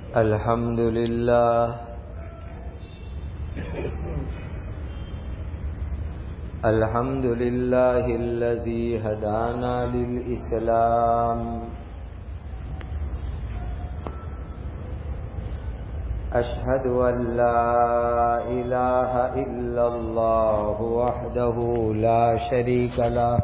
الحمد لله الحمد لله الذي هدانا للإسلام أشهد أن لا إله إلا الله وحده لا شريك له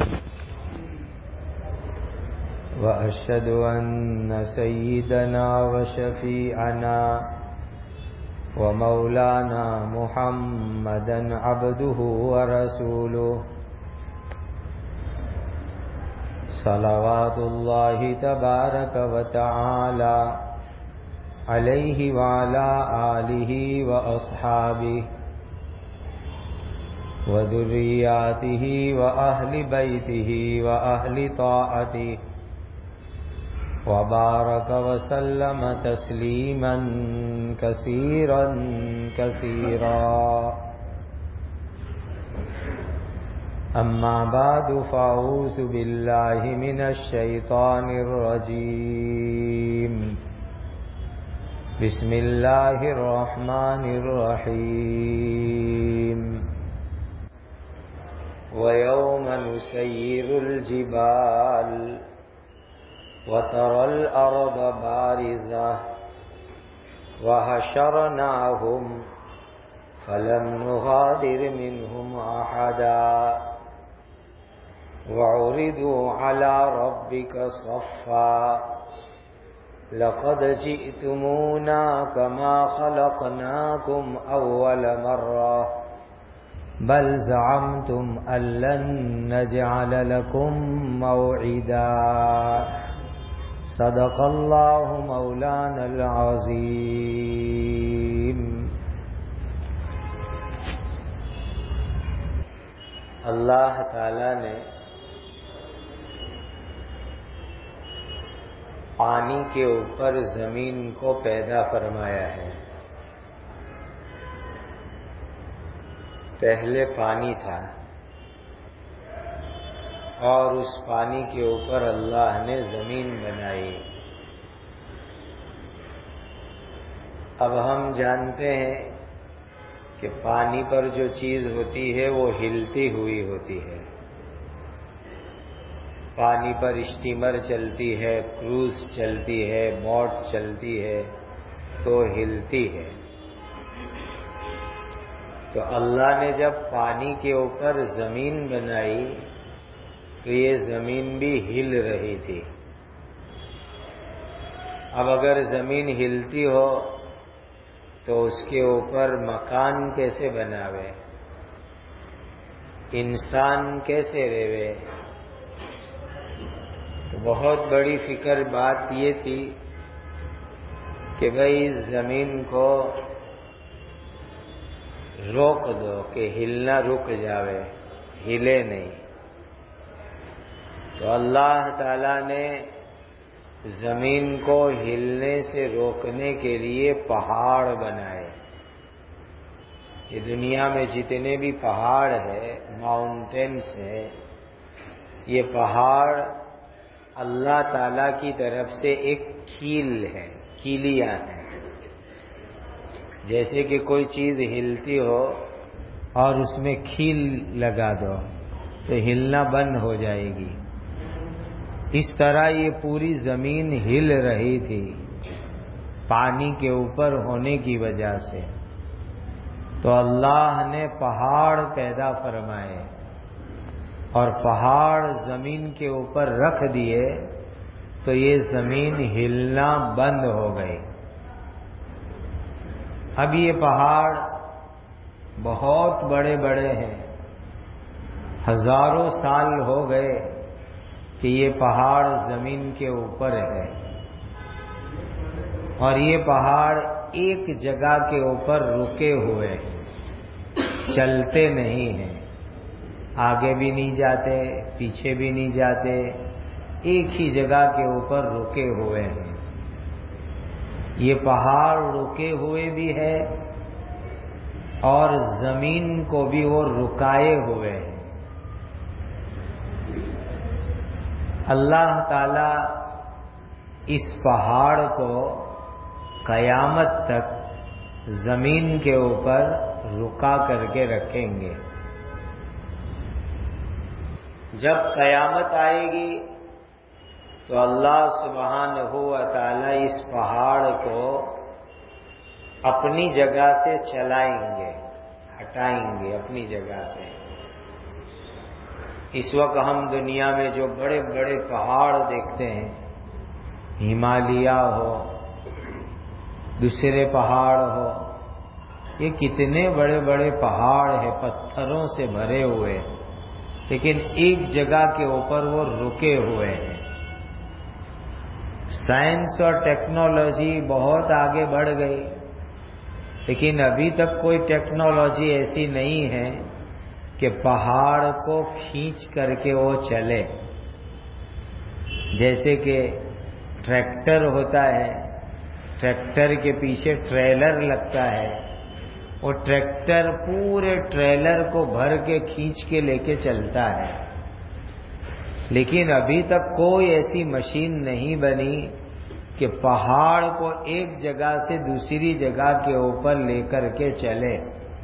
وأشهد أن سيدنا وشفيعنا ومولانا محمدا عبده ورسوله صلوات الله تبارك وتعالى عليه وعلى آله وأصحابه وذرياته وأهل بيته وأهل طاعته وبارك وسلم تسليما كثيرا كثيرا أما بعد فأعوذ بالله من الشيطان الرجيم بسم الله الرحمن الرحيم ويوم نسير الجبال وترى الأرض بارزة وحشرناهم فلم نغادر منهم أحدا وعرضوا على ربك صفا لقد جئتمونا كما خلقناكم أول مرة بل زعمتم أن لن نجعل لكم موعدا صدق الله مولانا العظيم. اللہ تعالی نے پانی کے اوپر زمین کو پیدا فرمایا ہے. پہلے پانی تھا اور اس پانی کے اوپر اللہ نے زمین بنائی. اب ہم جانتے ہیں کہ پانی پر جو چیز ہوتی ہے وہ ہلتی ہوئی ہوتی ہے. پانی پر اسٹیمر چلتی ہے، کروز چلتی ہے، بوٹ چلتی ہے تو ہلتی ہے. تو اللہ نے جب پانی کے اوپر زمین بنائی تو یہ زمین بھی ہل رہی تھی. اب اگر زمین ہلتی ہو تو اس کے اوپر مکان کیسے بناوے، انسان کیسے رہے؟ تو بہت بڑی فکر بات یہ تھی کہ بھئی زمین کو روک دو کہ ہلنا رک جاوے، ہلے نہیں. تو اللہ تعالی نے زمین کو ہلنے سے روکنے کے لیے پہاڑ بنائے. یہ دنیا میں جتنے بھی پہاڑ ہیں، ماؤنٹینس ہیں، یہ پہاڑ اللہ تعالی کی طرف سے ایک کیل ہے، کیلیاں ہیں. جیسے کہ کوئی چیز ہلتی ہو اور اس میں کیل لگا دو تو ہلنا بند ہو جائے گی. اس طرح یہ پوری زمین ہل رہی تھی پانی کے اوپر ہونے کی وجہ سے. تو اللہ نے پہاڑ پیدا فرمائے اور پہاڑ زمین کے اوپر رکھ دیے تو یہ زمین ہلنا بند ہو گئی. اب یہ پہاڑ بہت بڑے بڑے ہیں، ہزاروں سال ہو گئے کہ یہ پہاڑ زمین کے اوپر ہے اور یہ پہاڑ ایک جگہ کے اوپر رکے ہوئے ہیں، چلتے نہیں ہیں، آگے بھی نہیں جاتے پیچھے بھی نہیں جاتے، ایک ہی جگہ کے اوپر رکے ہوئے ہیں. یہ پہاڑ رکے ہوئے بھی ہے اور زمین کو بھی وہ رکائے ہوئے ہیں. اللہ تعالی اس پہاڑ کو قیامت تک زمین کے اوپر رکا کر کے رکھیں گے. جب قیامت آئے گی تو اللہ سبحانہ و تعالی اس پہاڑ کو اپنی جگہ سے چلائیں گے، ہٹائیں گے اپنی جگہ سے. اس وقت ہم دنیا میں جو بڑے بڑے پہاڑ دیکھتے ہیں، ہمالیہ ہو، دوسرے پہاڑ ہو، یہ کتنے بڑے بڑے پہاڑ ہیں، پتھروں سے بھرے ہوئے، لیکن ایک جگہ کے اوپر وہ رکے ہوئے ہیں. سائنس اور ٹیکنالوجی بہت آگے بڑھ گئی، لیکن ابھی تک کوئی ٹیکنالوجی ایسی نہیں ہے کہ پہاڑ کو کھینچ کر کے وہ چلے. جیسے کہ ٹریکٹر ہوتا ہے، ٹریکٹر کے پیچھے ٹریلر لگتا ہے، وہ ٹریکٹر پورے ٹریلر کو بھر کے کھینچ کے لے کے چلتا ہے. لیکن ابھی تک کوئی ایسی مشین نہیں بنی کہ پہاڑ کو ایک جگہ سے دوسری جگہ کے اوپر لے کر کے چلے.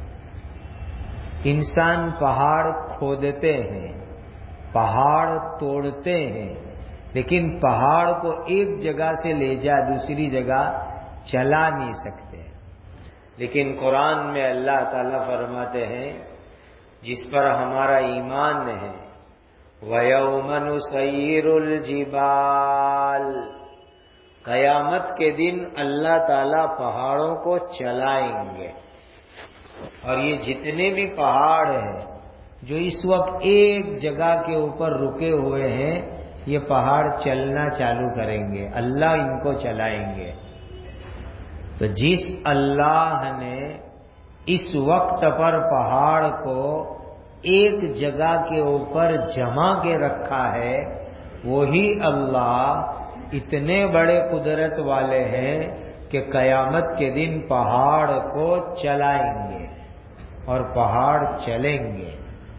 انسان پہاڑ کھودتے ہیں، پہاڑ توڑتے ہیں، لیکن پہاڑ کو ایک جگہ سے لے جا دوسری جگہ چلا نہیں سکتے. لیکن قرآن میں اللہ تعالیٰ فرماتے ہیں، جس پر ہمارا ایمان ہے، وَيَوْمَ نُسَيِّرُ الْجِبَالَ، قیامت کے دن اللہ تعالیٰ پہاڑوں کو چلائیں گے. اور یہ جتنے بھی پہاڑ ہیں جو اس وقت ایک جگہ کے اوپر رکے ہوئے ہیں، یہ پہاڑ چلنا چالو کریں گے، اللہ ان کو چلائیں گے. تو جس اللہ نے اس وقت پر پہاڑ کو ایک جگہ کے اوپر جما کے رکھا ہے، وہی اللہ اتنے بڑے قدرت والے ہیں کہ قیامت کے دن پہاڑ کو چلائیں گے اور پہاڑ چلیں گے.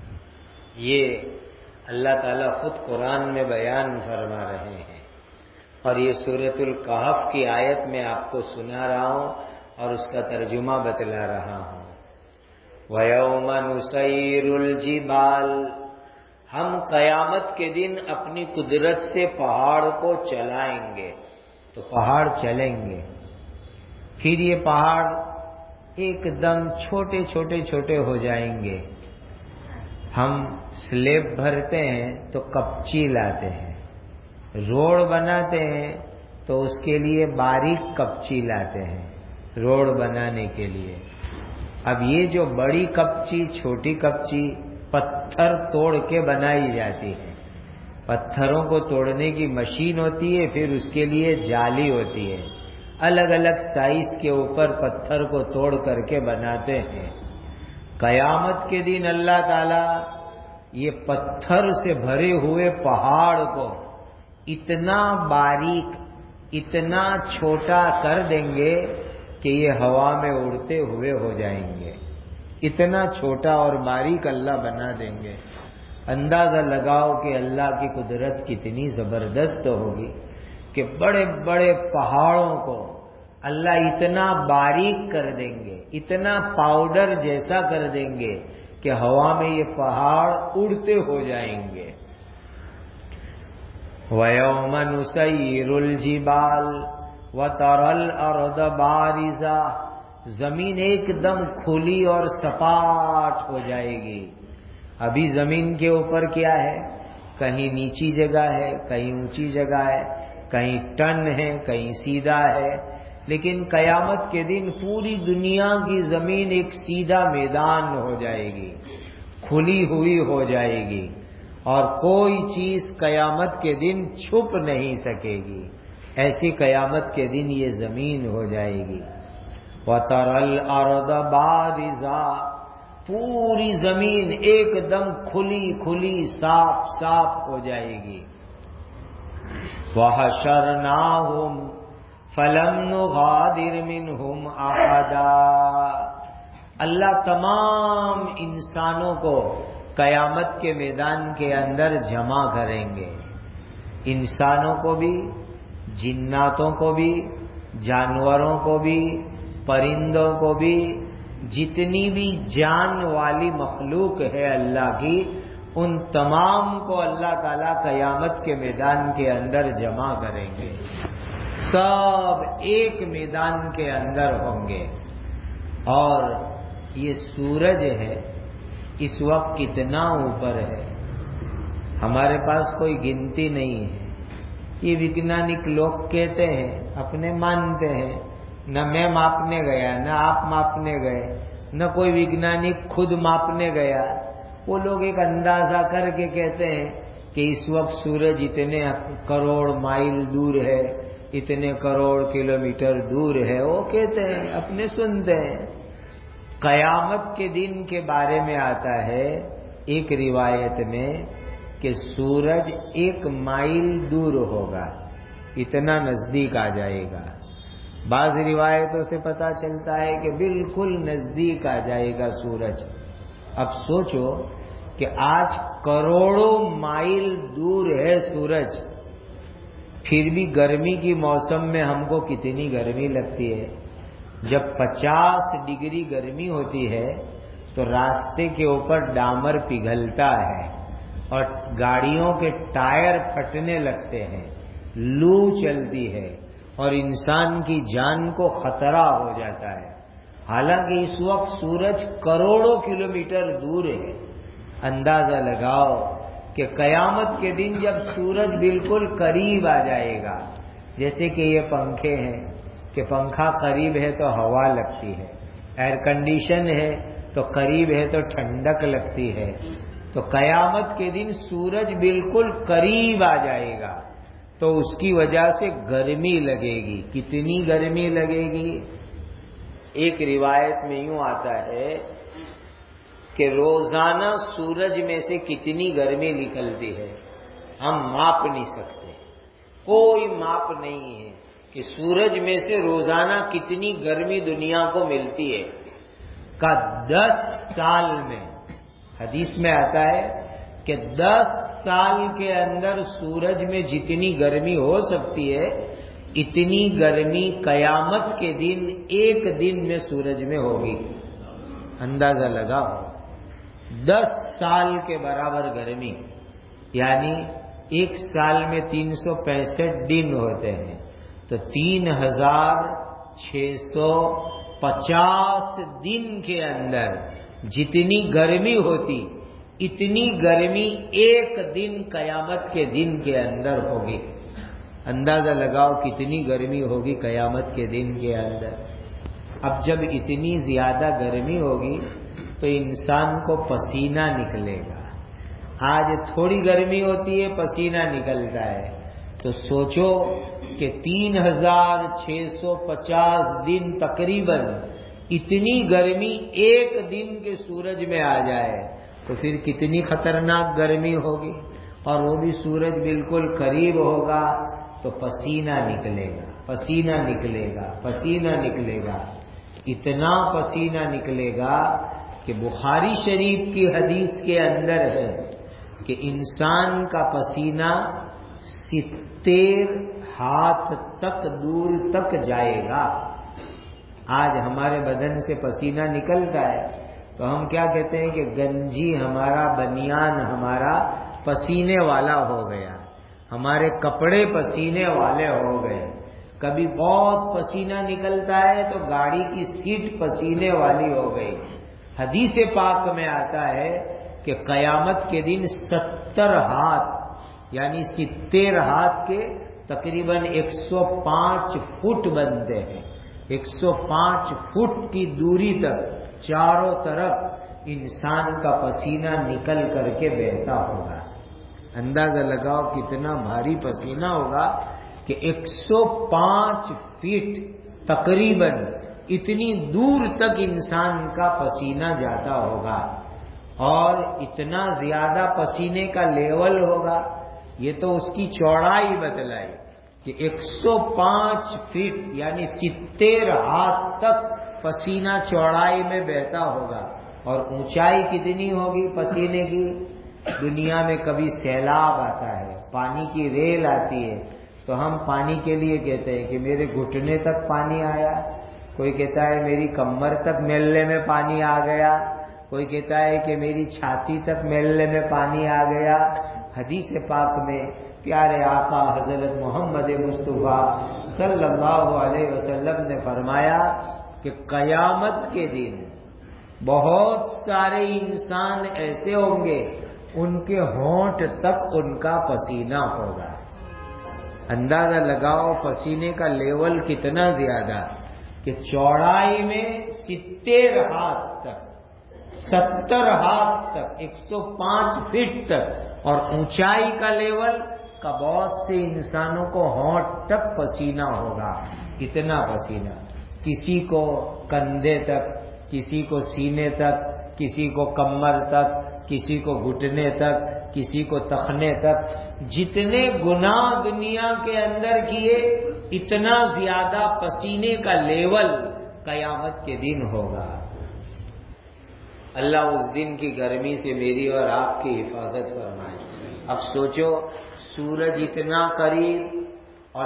یہ اللہ تعالیٰ خود قرآن میں بیان فرما رہے ہیں، اور یہ سورۃ الکہف کی آیت میں آپ کو سنا رہا ہوں اور اس کا ترجمہ بتلا رہا ہوں. وَيَوْمَ نُسَيِّرُ الْجِبَالَ، ہم قیامت کے دن اپنی قدرت سے پہاڑ کو چلائیں گے. تو پہاڑ چلیں گے، پھر یہ پہاڑ ایک دم چھوٹے چھوٹے چھوٹے ہو جائیں گے. ہم سلیب بھرتے ہیں تو کپچی لاتے ہیں، روڈ بناتے ہیں تو اس کے لیے باریک کپچی لاتے ہیں روڈ بنانے کے لیے. اب یہ جو بڑی کپچی، چھوٹی کپچی پتھر توڑ کے بنائی جاتی ہے. پتھروں کو توڑنے کی مشین ہوتی ہے، پھر اس کے لیے جالی ہوتی ہے، الگ الگ سائز کے اوپر پتھر کو توڑ کر کے بناتے ہیں. قیامت کے دن اللہ تعالیٰ یہ پتھر سے بھرے ہوئے پہاڑ کو اتنا باریک، اتنا چھوٹا کر دیں گے کہ یہ ہوا میں اڑتے ہوئے ہو جائیں گے. اتنا چھوٹا اور باریک اللہ بنا دیں گے. اندازہ لگاؤ کہ اللہ کی قدرت کتنی زبردست ہوگی کہ بڑے بڑے پہاڑوں کو اللہ اتنا باریک کر دیں گے، اتنا پاؤڈر جیسا کر دیں گے کہ ہوا میں یہ پہاڑ اڑتے ہو جائیں گے. وَيَوْمَ نُسَيِّرُ الْجِبَالَ وَتَرَى الْأَرْضَ بَارِزَةً، زمین ایک دم کھلی اور سپاٹ ہو جائے گی. ابھی زمین کے اوپر کیا ہے؟ کہیں نیچی جگہ ہے، کہیں اونچی جگہ ہے، کہیں ٹن ہے، کہیں سیدھا ہے. لیکن قیامت کے دن پوری دنیا کی زمین ایک سیدھا میدان ہو جائے گی، کھلی ہوئی ہو جائے گی، اور کوئی چیز قیامت کے دن چھپ نہیں سکے گی. ایسی قیامت کے دن یہ زمین ہو جائے گی. وَتَرَى الْأَرْضَ بَارِزَةً، پوری زمین ایک دم کھلی کھلی صاف صاف ہو جائے گی. وَحَشَرْنَاهُمْ فَلَمْ نُغَادِرْ مِنْهُمْ أَحَدًا، اللہ تمام انسانوں کو قیامت کے میدان کے اندر جمع کریں گے. انسانوں کو بھی، جناتوں کو بھی، جانوروں کو بھی، پرندوں کو بھی، جتنی بھی جان والی مخلوق ہے اللہ کی، ان تمام کو اللہ تعالیٰ قیامت کے میدان کے اندر جمع کریں گے. سب ایک میدان کے اندر ہوں گے. اور یہ سورج ہے اس وقت کتنا اوپر ہے، ہمارے پاس کوئی گنتی نہیں ہے. یہ ویگنانک لوگ کہتے ہیں، اپنے مانتے ہیں، نہ میں ماپنے گیا، نہ آپ ماپنے گئے، نہ کوئی ویگنانک خود ماپنے گیا. وہ لوگ ایک اندازہ کر کے کہتے ہیں کہ اس وقت سورج اتنے کروڑ مائل دور ہے، اتنے کروڑ کلومیٹر دور ہے. وہ کہتے ہیں، اپنے سنتے ہیں. قیامت کے دن کے بارے میں آتا ہے ایک روایت میں کہ سورج 1 مائل دور ہوگا، اتنا نزدیک آ جائے گا. بعض روایتوں سے پتہ چلتا ہے کہ بالکل نزدیک آ جائے گا سورج. اب سوچو کہ آج کروڑوں مائل دور ہے سورج، پھر بھی گرمی کی موسم میں ہم کو کتنی گرمی لگتی ہے. جب 50 ڈگری گرمی ہوتی ہے تو راستے کے اوپر ڈامر پگھلتا ہے اور گاڑیوں کے ٹائر پھٹنے لگتے ہیں، لو چلتی ہے اور انسان کی جان کو خطرہ ہو جاتا ہے. حالانکہ اس وقت سورج کروڑوں کلومیٹر دور ہے. اندازہ لگاؤ کہ قیامت کے دن جب سورج بالکل قریب آ جائے گا، جیسے کہ یہ پنکھے ہیں کہ پنکھا قریب ہے تو ہوا لگتی ہے، ایئر کنڈیشن ہے تو قریب ہے تو ٹھنڈک لگتی ہے. تو قیامت کے دن سورج بالکل قریب آ جائے گا تو اس کی وجہ سے گرمی لگے گی. کتنی گرمی لگے گی؟ ایک روایت میں یوں آتا ہے کہ روزانہ سورج میں سے کتنی گرمی نکلتی ہے ہم ماپ نہیں سکتے. کوئی ماپ نہیں ہے کہ سورج میں سے روزانہ کتنی گرمی دنیا کو ملتی ہے. کا 10 سال میں، حدیث میں آتا ہے کہ 10 سال کے اندر سورج میں جتنی گرمی ہو سکتی ہے اتنی گرمی قیامت کے دن 1 دن میں سورج میں ہوگی. اندازہ لگاؤ، 10 سال کے برابر گرمی، یعنی 1 سال میں 365 دن ہوتے ہیں تو 3650 دن کے اندر جتنی گرمی ہوتی اتنی گرمی 1 دن قیامت کے دن کے اندر ہوگی. اندازہ لگاؤ کتنی گرمی ہوگی قیامت کے دن کے اندر. اب جب اتنی زیادہ گرمی ہوگی تو انسان کو پسینہ نکلے گا. آج تھوڑی گرمی ہوتی ہے پسینہ نکلتا ہے، تو سوچو کہ 3650 دن تقریباً اتنی گرمی 1 دن کے سورج میں آ جائے تو پھر کتنی خطرناک گرمی ہوگی. اور وہ بھی سورج بالکل قریب ہوگا تو پسینہ نکلے گا، پسینہ نکلے گا، پسینہ نکلے گا. اتنا پسینہ نکلے گا کہ بخاری شریف کی حدیث کے اندر ہے کہ انسان کا پسینہ 70 ہاتھ تک دور تک جائے گا. آج ہمارے بدن سے پسینہ نکلتا ہے تو ہم کیا کہتے ہیں کہ گنجی ہمارا، بنیان ہمارا پسینے والا ہو گیا، ہمارے کپڑے پسینے والے ہو گئے. کبھی بہت پسینہ نکلتا ہے تو گاڑی کی سیٹ پسینے والی ہو گئی. حدیث پاک میں آتا ہے کہ قیامت کے دن 70 ہاتھ یعنی 70 ہاتھ کے تقریباً 105 فٹ بنتے ہیں. 105 فٹ کی دوری تک چاروں طرف انسان کا پسینہ نکل کر کے بہتا ہوگا. اندازہ لگاؤ کتنا بھاری پسینہ ہوگا کہ 105 فٹ تقریباً اتنی دور تک انسان کا پسینہ جاتا ہوگا. اور اتنا زیادہ پسینے کا لیول ہوگا. یہ تو اس کی چوڑائی بتلائی کہ 105 فٹ یعنی 70 ہاتھ تک پسینہ چوڑائی میں بہتا ہوگا. اور اونچائی کتنی ہوگی پسینے کی؟ دنیا میں کبھی سیلاب آتا ہے، پانی کی ریل آتی ہے، تو ہم پانی کے لیے کہتے ہیں کہ میرے گھٹنے تک پانی آیا، کوئی کہتا ہے میری کمر تک میلے میں پانی آ گیا، کوئی کہتا ہے کہ میری چھاتی تک میلے میں پانی آ گیا۔ حدیث پاک میں پیارے آقا حضرت محمد مصطفیٰ صلی اللہ علیہ وسلم نے فرمایا کہ قیامت کے دن بہت سارے انسان ایسے ہوں گے ان کے ہونٹ تک ان کا پسینہ ہوگا۔ اندازہ لگاؤ پسینے کا لیول کتنا زیادہ کہ چوڑائی میں 70 ہاتھ تک، 70 ہاتھ تک، 105 فٹ تک، اور اونچائی کا لیول کا بہت سے انسانوں کو ہونٹ تک پسینہ ہوگا۔ اتنا پسینہ، کسی کو کندھے تک، کسی کو سینے تک، کسی کو کمر تک، کسی کو گھٹنے تک، کسی کو تخنے تک۔ جتنے گناہ دنیا کے اندر کیے اتنا زیادہ پسینے کا لیول قیامت کے دن ہوگا۔ اللہ اس دن کی گرمی سے میری اور آپ کی حفاظت فرمائے۔ اب سوچو سورج اتنا قریب اور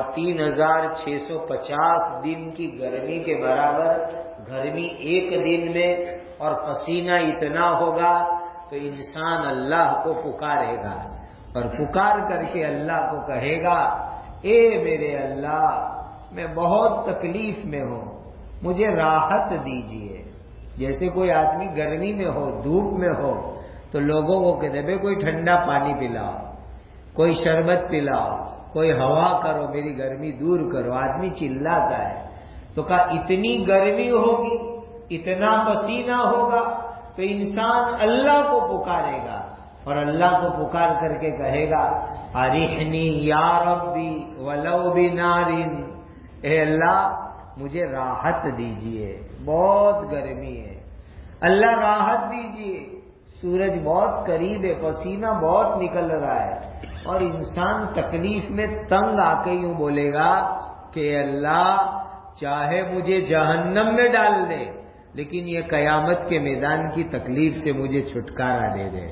3650 دن کی گرمی کے برابر گرمی ایک دن میں، اور پسینہ اتنا ہوگا تو انسان اللہ کو پکارے گا، اور پکار کر کے اللہ کو کہے گا اے میرے اللہ میں بہت تکلیف میں ہوں، مجھے راحت دیجیے۔ جیسے کوئی آدمی گرمی میں ہو، دھوپ میں ہو، تو لوگوں کو کہتے ہیں کوئی ٹھنڈا پانی پلاؤ، کوئی شربت پلاؤ، کوئی ہوا کرو، میری گرمی دور کرو۔ آدمی چلاتا ہے تو کہا اتنی گرمی ہوگی، اتنا پسینہ ہوگا تو انسان اللہ کو پکارے گا، اور اللہ کو پکار کر کے کہے گا ارحنی یا ربی ولو بنار، اے اللہ مجھے راحت دیجئے، بہت گرمی ہے، اللہ راحت دیجئے، سورج بہت قریب ہے، پسینہ بہت نکل رہا ہے، اور انسان تکلیف میں تنگ آ کے یوں بولے گا کہ اللہ چاہے مجھے جہنم میں ڈال دے لیکن یہ قیامت کے میدان کی تکلیف سے مجھے چھٹکارا دے دے۔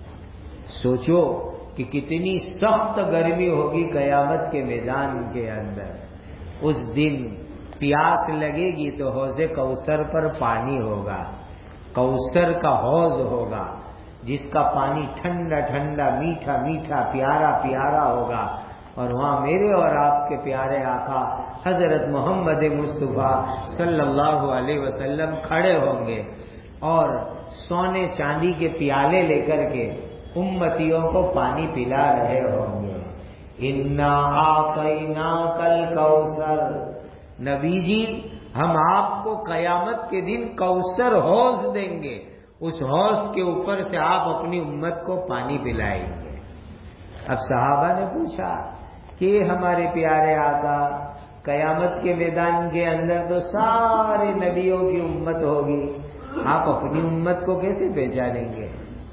سوچو کہ کتنی سخت گرمی ہوگی قیامت کے میدان کے اندر۔ اس دن پیاس لگے گی تو حوض کوثر پر پانی ہوگا، کوثر کا حوض ہوگا جس کا پانی ٹھنڈا ٹھنڈا، میٹھا میٹھا، پیارا پیارا ہوگا، اور وہاں میرے اور آپ کے پیارے آقا حضرت محمد مصطفیٰ صلی اللہ علیہ وسلم کھڑے ہوں گے اور سونے چاندی کے پیالے لے کر کے امتیوں کو پانی پلا رہے ہوں گے۔ انا اعطیناک الکوثر، نبی جی ہم آپ کو قیامت کے دن کوثر حوض دیں گے، اس حوض کے اوپر سے آپ اپنی امت کو پانی پلائیں گے۔ اب صحابہ نے پوچھا کہ ہمارے پیارے آقا قیامت کے میدان کے اندر تو سارے نبیوں کی امت ہوگی، آپ اپنی امت کو کیسے پہچانیں گے؟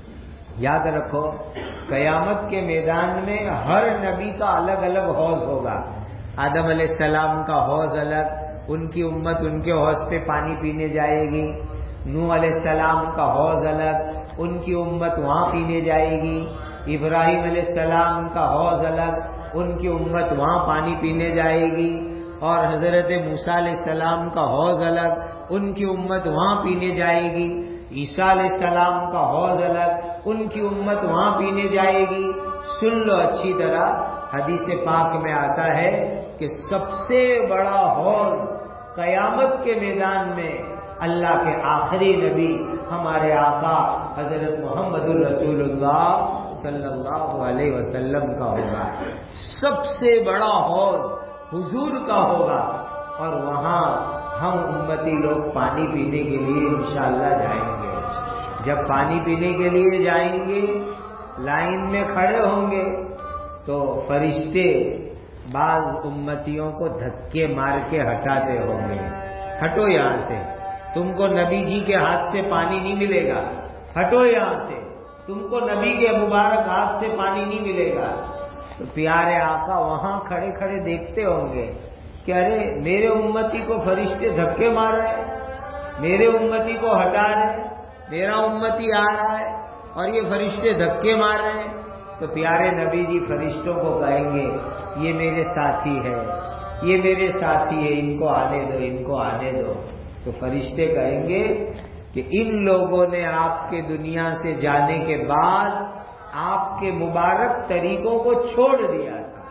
یاد رکھو قیامت کے میدان میں ہر نبی کا الگ الگ حوض ہوگا۔ آدم علیہ السلام کا حوض الگ، ان کی امت ان کے حوض پہ پانی پینے جائے گی۔ نوح علیہ السلام کا حوض الگ، ان کی امت وہاں پینے جائے گی۔ ابراہیم علیہ السلام کا حوض الگ، ان کی امت وہاں پانی پینے جائے گی۔ اور حضرت موسیٰ علیہ السلام کا حوض الگ، ان کی امت وہاں پینے جائے گی۔ عیسیٰ علیہ السلام کا حوض الگ، ان کی امت وہاں پینے جائے گی۔ سن لو اچھی طرح، حدیث پاک میں آتا ہے کہ سب سے بڑا حوض قیامت کے میدان میں اللہ کے آخری نبی ہمارے آقا حضرت محمد الرسول اللہ صلی اللہ علیہ وسلم کا ہوگا۔ سب سے بڑا حوض حضور کا ہوگا، اور وہاں ہم امتی لوگ پانی پینے کے لیے انشاءاللہ جائیں گے۔ جب پانی پینے کے لیے جائیں گے، لائن میں کھڑے ہوں گے تو فرشتے بعض امتیوں کو دھکے مار کے ہٹاتے ہوں گے، ہٹو یہاں سے، تم کو نبی جی کے ہاتھ سے پانی نہیں ملے گا، ہٹو یہاں سے، تم کو نبی کے مبارک ہاتھ سے پانی نہیں ملے گا۔ تو پیارے آقا وہاں کھڑے کھڑے دیکھتے ہوں گے کہ ارے میرے امتی کو فرشتے دھکے مار رہے ہیں، میرے امتی کو ہٹا رہے ہیں، میرا امتی آ رہا ہے اور یہ فرشتے دھکے مار رہے ہیں۔ تو پیارے نبی جی فرشتوں کو کہیں گے یہ میرے ساتھی ہے، یہ میرے ساتھی ہے، ان کو آنے دو، ان کو آنے دو، تو فرشتے کہیں گے کہ ان لوگوں نے آپ کے دنیا سے جانے کے بعد آپ کے مبارک طریقوں کو چھوڑ دیا تھا،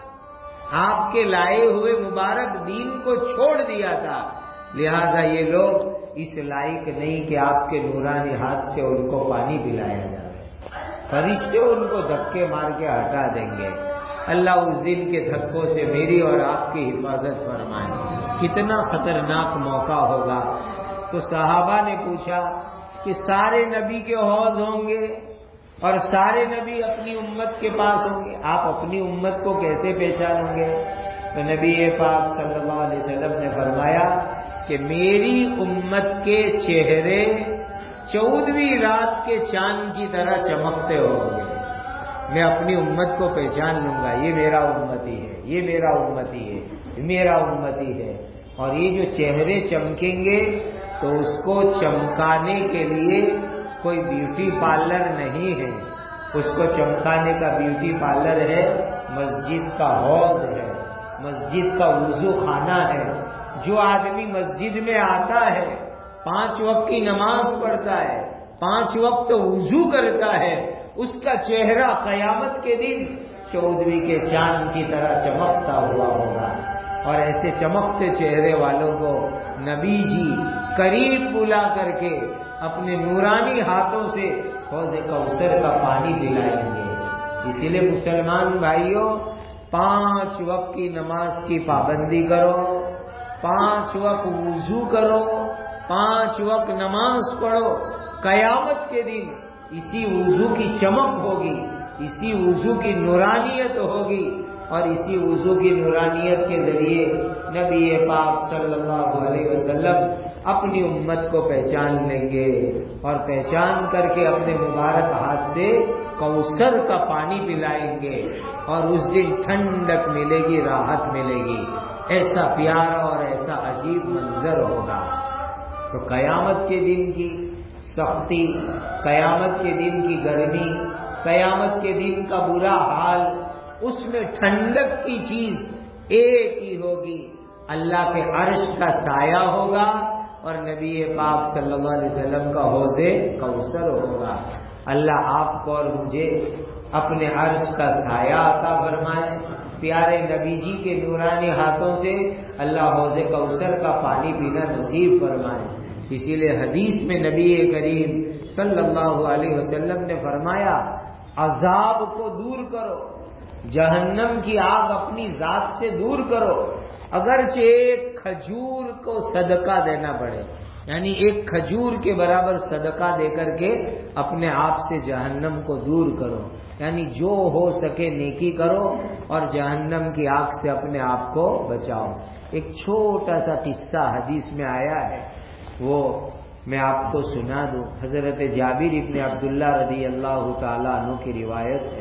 آپ کے لائے ہوئے مبارک دین کو چھوڑ دیا تھا، لہذا یہ لوگ اس لائق نہیں کہ آپ کے نورانی ہاتھ سے ان کو پانی پلایا جائے۔ فرشتے ان کو دھکے مار کے ہٹا دیں گے۔ اللہ اس دن کے دھکوں سے میری اور آپ کی حفاظت فرمائے۔ کتنا خطرناک موقع ہوگا۔ تو صحابہ نے پوچھا کہ سارے نبی کے حوض ہوں گے اور سارے نبی اپنی امت کے پاس ہوں گے، آپ اپنی امت کو کیسے پہچانیں گے؟ تو نبی پاک صلی اللہ علیہ وسلم نے فرمایا کہ میری امت کے چہرے 14ویں رات کے چاند کی طرح چمکتے ہوں گے، میں اپنی امت کو پہچان لوں گا، یہ میرا امتی ہے، یہ میرا امتی ہے، میرا امتی ہے۔ اور یہ جو چہرے چمکیں گے تو اس کو چمکانے کے لیے کوئی بیوٹی پارلر نہیں ہے، اس کو چمکانے کا بیوٹی پارلر ہے مسجد کا حوض ہے، مسجد کا وضو خانہ ہے۔ جو آدمی مسجد میں آتا ہے، 5 وقت کی نماز پڑھتا ہے، 5 وقت وضو کرتا ہے، اس کا چہرہ قیامت کے دن 14ویں کے چاند کی طرح چمکتا ہوا ہوگا۔ اور ایسے چمکتے چہرے والوں کو نبی جی قریب بلا کر کے اپنے نورانی ہاتھوں سے حوض کوثر کا پانی پلائیں گے۔ اسی لیے مسلمان بھائیوں، 5 وقت کی نماز کی پابندی کرو، 5 وقت وضو کرو، 5 وقت نماز پڑھو۔ قیامت کے دن اسی وضو کی چمک ہوگی، اسی وضو کی نورانیت ہوگی، اور اسی وضو کی نورانیت کے ذریعے نبی پاک صلی اللہ علیہ وسلم اپنی امت کو پہچان لیں گے، اور پہچان کر کے اپنے مبارک ہاتھ سے کوثر کا پانی پلائیں گے، اور اس دن ٹھنڈک ملے گی، راحت ملے گی۔ ایسا پیارا اور ایسا عجیب منظر ہوگا۔ تو قیامت کے دن کی سختی، قیامت کے دن کی گرمی، قیامت کے دن کا برا حال، اس میں ٹھنڈک کی چیز ایک ہی ہوگی، اللہ کے عرش کا سایہ ہوگا اور نبی پاک صلی اللہ علیہ وسلم کا حوض کوثر ہوگا۔ اللہ آپ کو اور مجھے اپنے عرش کا سایہ عطا فرمائے، پیارے نبی جی کے نورانی ہاتھوں سے اللہ حوض کوثر کا پانی پینا نصیب فرمائے۔ اسی لیے حدیث میں نبی کریم صلی اللہ علیہ وسلم نے فرمایا، عذاب کو دور کرو، جہنم کی آگ اپنی ذات سے دور کرو، اگرچہ ایک کھجور کو صدقہ دینا پڑے، یعنی ایک کھجور کے برابر صدقہ دے کر کے اپنے آپ سے جہنم کو دور کرو، یعنی جو ہو سکے نیکی کرو اور جہنم کی آگ سے اپنے آپ کو بچاؤ۔ ایک چھوٹا سا قصہ حدیث میں آیا ہے، وہ میں آپ کو سنا دوں۔ حضرت جابر ابن عبداللہ رضی اللہ تعالیٰ عنہ کی روایت ہے،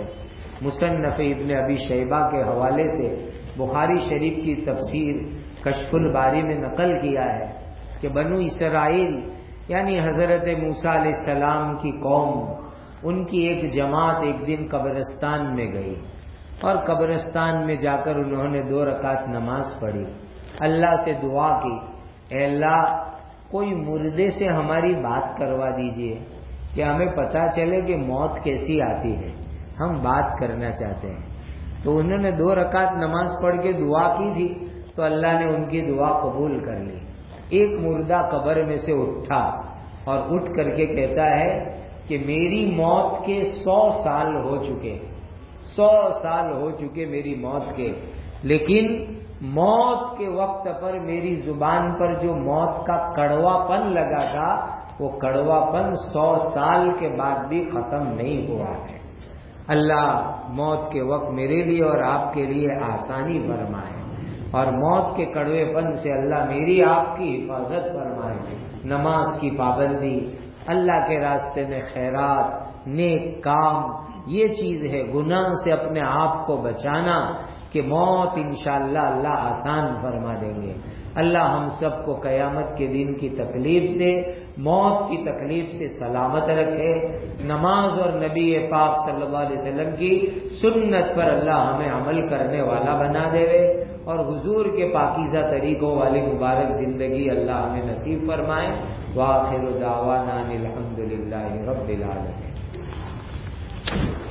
مصنف ابن ابی شیبہ کے حوالے سے بخاری شریف کی تفسیر کشف الباری میں نقل کیا ہے کہ بنو اسرائیل یعنی حضرت موسیٰ علیہ السلام کی قوم، ان کی ایک جماعت ایک دن قبرستان میں گئی، اور قبرستان میں جا کر انہوں نے 2 رکعت نماز پڑھی، اللہ سے دعا کی، اے اللہ کوئی مردے سے ہماری بات کروا دیجئے کہ ہمیں پتہ چلے کہ موت کیسی آتی ہے، ہم بات کرنا چاہتے ہیں۔ تو انہوں نے 2 رکعت نماز پڑھ کے دعا کی تھی، تو اللہ نے ان کی دعا قبول کر لی۔ ایک مردہ قبر میں سے اٹھا اور اٹھ کر کے کہتا ہے کہ میری موت کے 100 سال ہو چکے، 100 سال ہو چکے میری موت کے، لیکن موت کے وقت پر میری زبان پر جو موت کا کڑوا پن لگا تھا، وہ کڑوا پن 100 سال کے بعد بھی ختم نہیں ہوا ہے۔ اللہ موت کے وقت میرے لیے اور آپ کے لیے آسانی فرمائے، اور موت کے کڑوے پن سے اللہ میری آپ کی حفاظت فرمائے۔ نماز کی پابندی، اللہ کے راستے میں خیرات، نیک کام، یہ چیز ہے گناہ سے اپنے آپ کو بچانا کہ موت انشاءاللہ اللہ آسان فرما دیں گے۔ اللہ ہم سب کو قیامت کے دن کی تکلیف سے، موت کی تکلیف سے سلامت رکھے، نماز اور نبی پاک صلی اللہ علیہ وسلم کی سنت پر اللہ ہمیں عمل کرنے والا بنا دے، اور حضور کے پاکیزہ طریقوں والی مبارک زندگی اللہ ہمیں نصیب فرمائے۔ وآخر دعوانا الحمدللہ رب العالمین۔